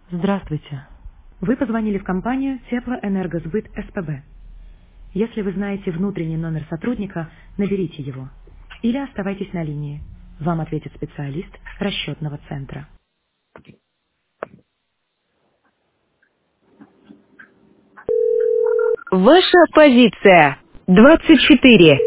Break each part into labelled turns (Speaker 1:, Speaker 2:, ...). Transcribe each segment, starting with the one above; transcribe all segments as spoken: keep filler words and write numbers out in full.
Speaker 1: Здравствуйте. Вы позвонили в компанию Теплоэнергосбыт СПБ. Если вы знаете внутренний номер сотрудника, наберите его. Или оставайтесь на линии. Вам ответит специалист расчетного центра.
Speaker 2: Ваша позиция. двадцать четыре.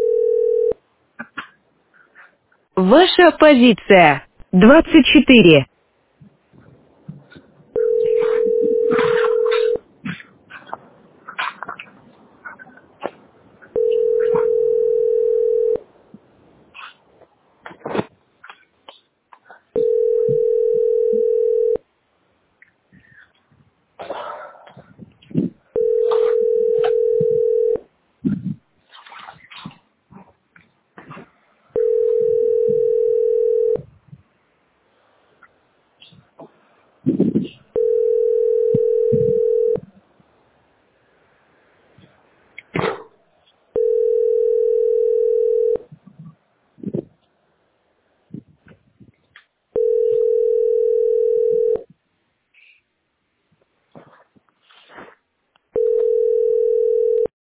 Speaker 2: Ваша позиция. двадцать четыре.